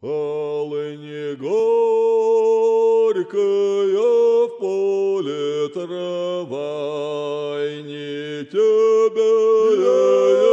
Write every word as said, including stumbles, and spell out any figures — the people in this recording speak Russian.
Полыни горькая в поле трава, и не тебя я